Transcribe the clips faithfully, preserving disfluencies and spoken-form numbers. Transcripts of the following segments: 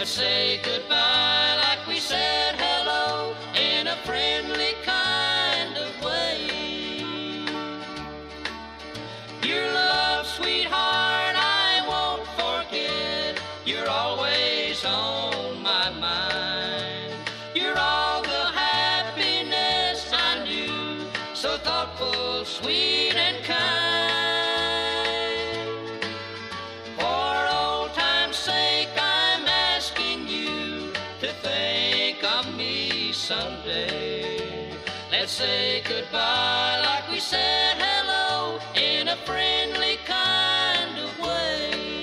Let's say goodbye like we said hello in a friendly kind of way. Your love, sweetheart, I won't forget. You're always on my mind. You're all the happiness I knew, so thoughtful, sweet and kind. Someday, let's say goodbye like we said hello in a friendly kind of way.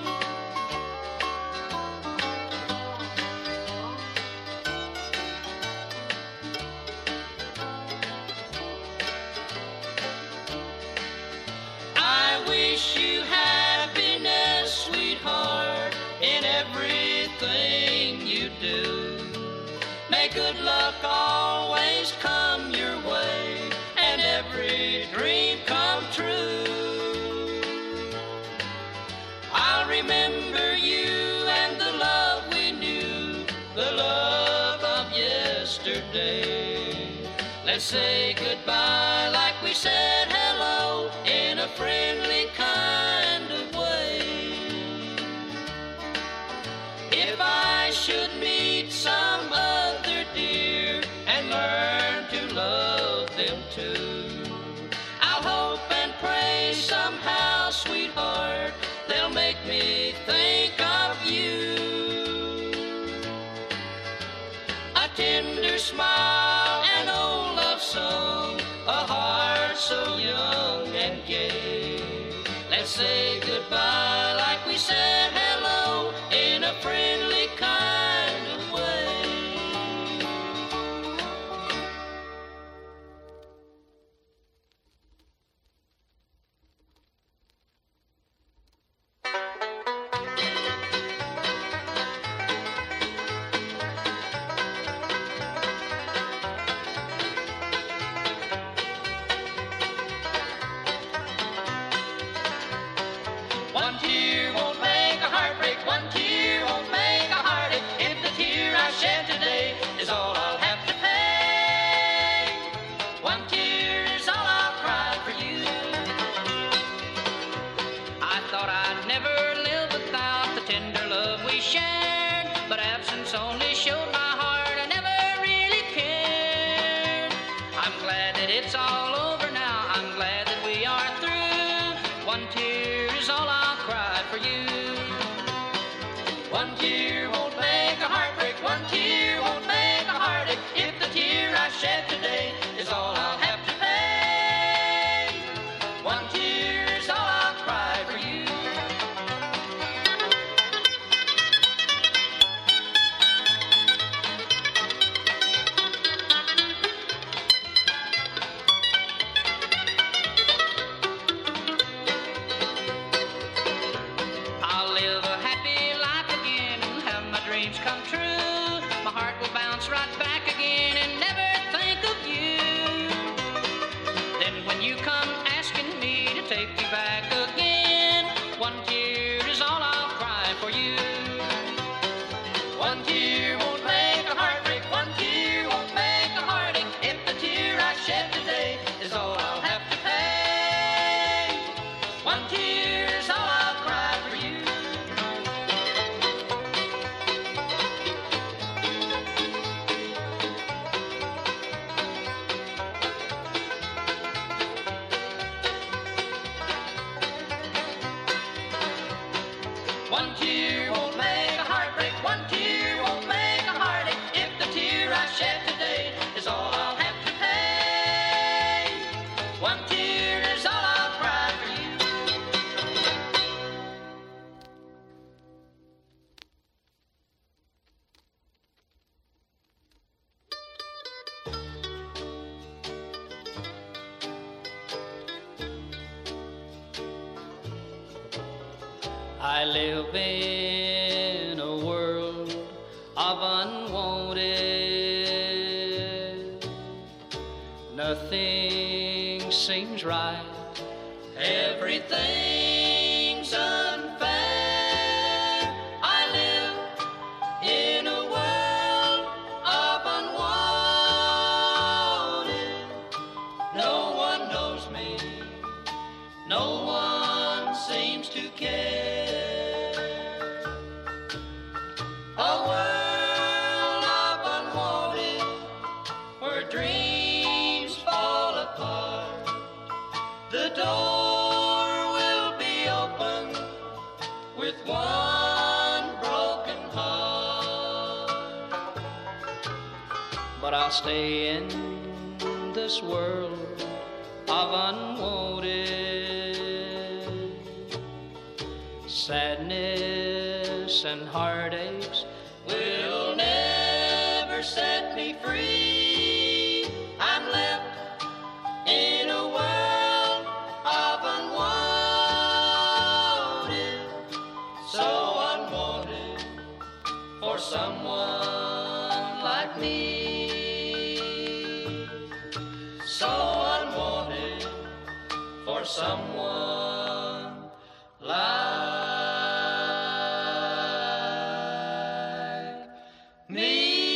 I wish you happiness, sweetheart, in everything you do. May good luck always come your way and every dream come true. I'll remember you and the love we knew, the love of yesterday. Let's say goodbye like we said hello in a friendly kind of way. If I should meet some other dear and learn to love them too, I'll hope and pray somehow, sweetheart, they'll make me think of you. A tender smile, an old love song, a heart so young and gay. Let's say goodbye like we said hello in a friendly kind of way. One tear won't make a heartbreak, one tear won't make a heartache. If the tear I shed today is all I'll have to pay, one tear is all I'll cry for you. I thought I'd never live without the tender love we shared, but absence only showed my heart I never really cared. I'm glad that it's all over now, I'm glad that we are through. One tear is all I'll cry for you. One tear won't make a heartbreak, one tear won't make a heartache. If the tear I shed today is all I'll have to pay, one tear is all I'll cry for you. I'll live a happy life again and have my dreams come true. My heart will bounce right back again and never think of you. Then when you come asking me to take you back again, one tear is all I'll cry for you. One tear won't make a heartbreak, one tear won't make a heartache. If the tear I shed today is all I'll have to pay, one tear is all I'll cry for you. One tear won't make a heartbreak, one tear won't make a heartache. If the tear I shed today is all I'll have to pay, one tear is all I'll cry for you. I live in a world of unwanted. Nothing seems right. Everything's unfair. I live A world of unwanted, where dreams fall apart. The door will be open with one broken heart. But I'll stay in this world of unwanted. Sadness and heartaches will never set me free. I'm left in a world of unwanted, so unwanted for someone like me. So unwanted for someone like me.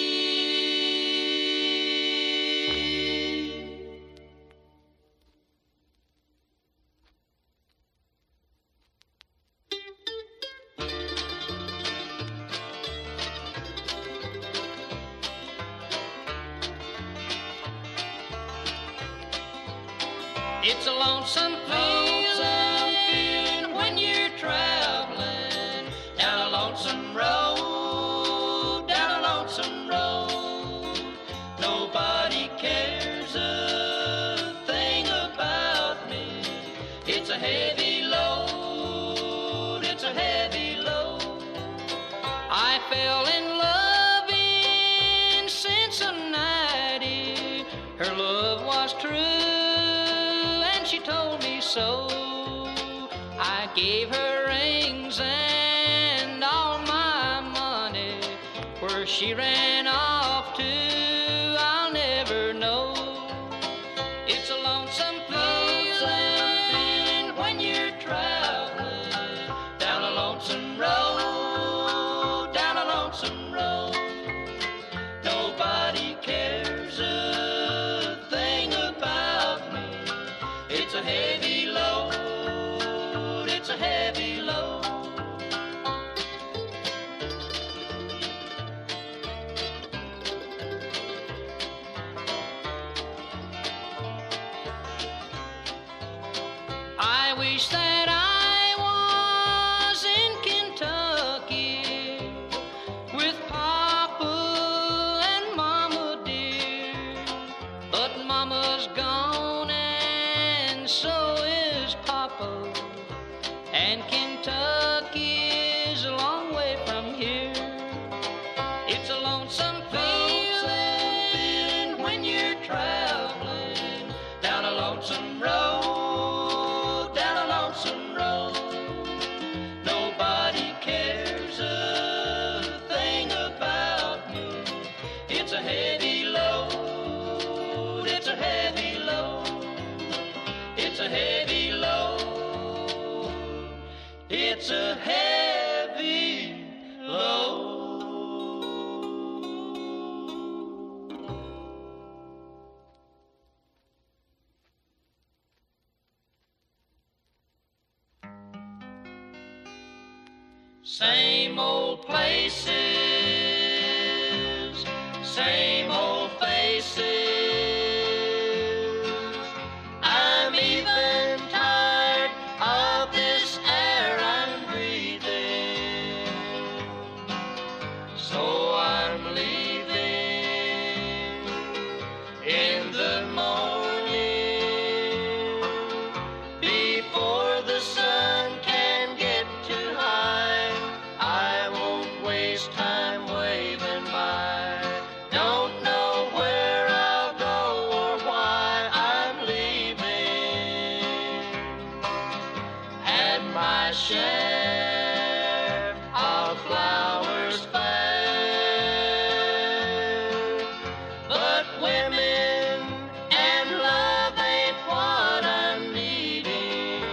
It's a lonesome feeling when you're traveling down a lonesome road, down a lonesome road. Nobody cares a thing about me. It's a heavy load, it's a heavy load. I fell in love in Cincinnati. Her love was true, she told me so. I gave her rings and all my money. Where she ran off to, I'll never know. It's a lonesome feeling when you're traveling down a lonesome road, down a lonesome road. Nobody cares a thing about me. It's a heavy load, it's a heavy load. I wish that I was in Kentucky with Papa and Mama dear, but Mama's gone and so is Papa, and Kentucky's a long way from here. It's a lonesome feeling when you're traveling down a lonesome road, down a lonesome road. Nobody cares a thing about me. It's a heavy load, it's a heavy load. It's a heavy load, it's a heavy load. Same old places, same old faces. I'm even tired of this air I'm breathing, so I'm leaving in the morning before the sun can get too high. I won't waste time waving by. Don't know where I'll go or why I'm leaving, and my share of flowers fair, but women and love ain't what I'm needing,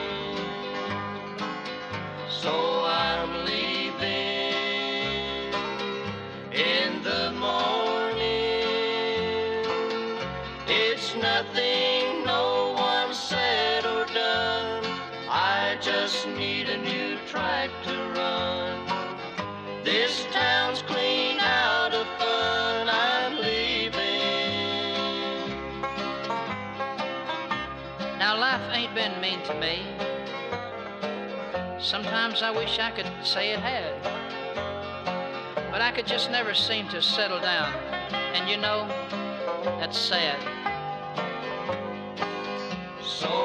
so I'm leaving in the morning. It's nothing no one said or done. I just need a new track to run. This town's clean me. Sometimes I wish I could say it had, but I could just never seem to settle down. And you know, that's sad. So